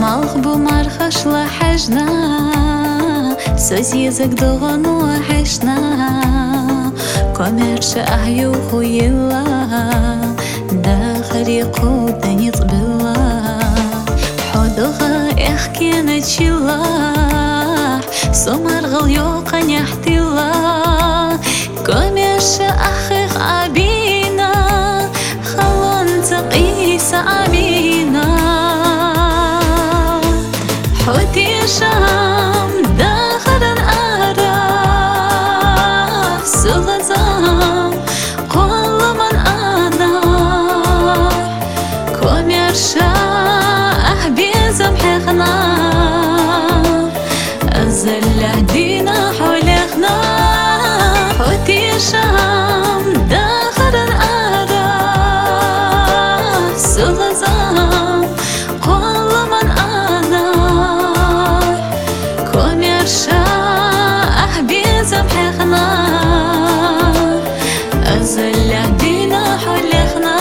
مالخ بمرخش لحجنا سوز يزك دغن وحشنا كوميرش أحيو خويلا داخلي قودني طبلا حدوغا احكي نتشلا سمر غليوقا نحتلا كوميرش أخيخ عبينا خلون تقيس عبينا حوتي شام داخل أعراف سلطان كل من أنا كوميرشا أحبي زمحخنا أزل دينا حولخنا حوتي شام داخل أعراف سلطان كل من أنا كوميرشا أحبي زمحخنا أزل دينا حولخنا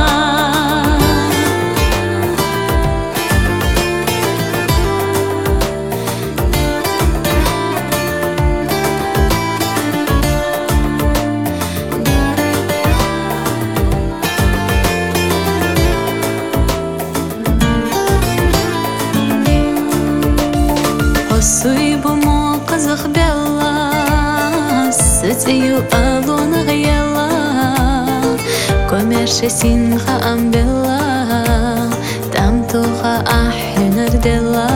صيب موقزخ بيلا ستيو ألون غيلا كوميرش سينخا أمبلا تامتوخا أحنر دلا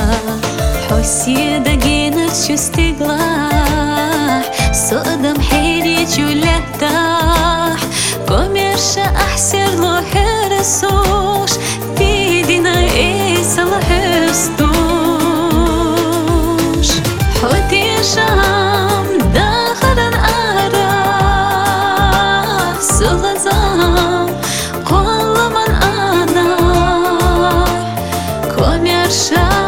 حسي دقينة شستيقلاح صقدم حيري جولتاح كوميرش أحسر لو حرسوش تيدينا إيسا لحستوش حوتي شام داخل أعراف سلطان كل من أنا كوميرشا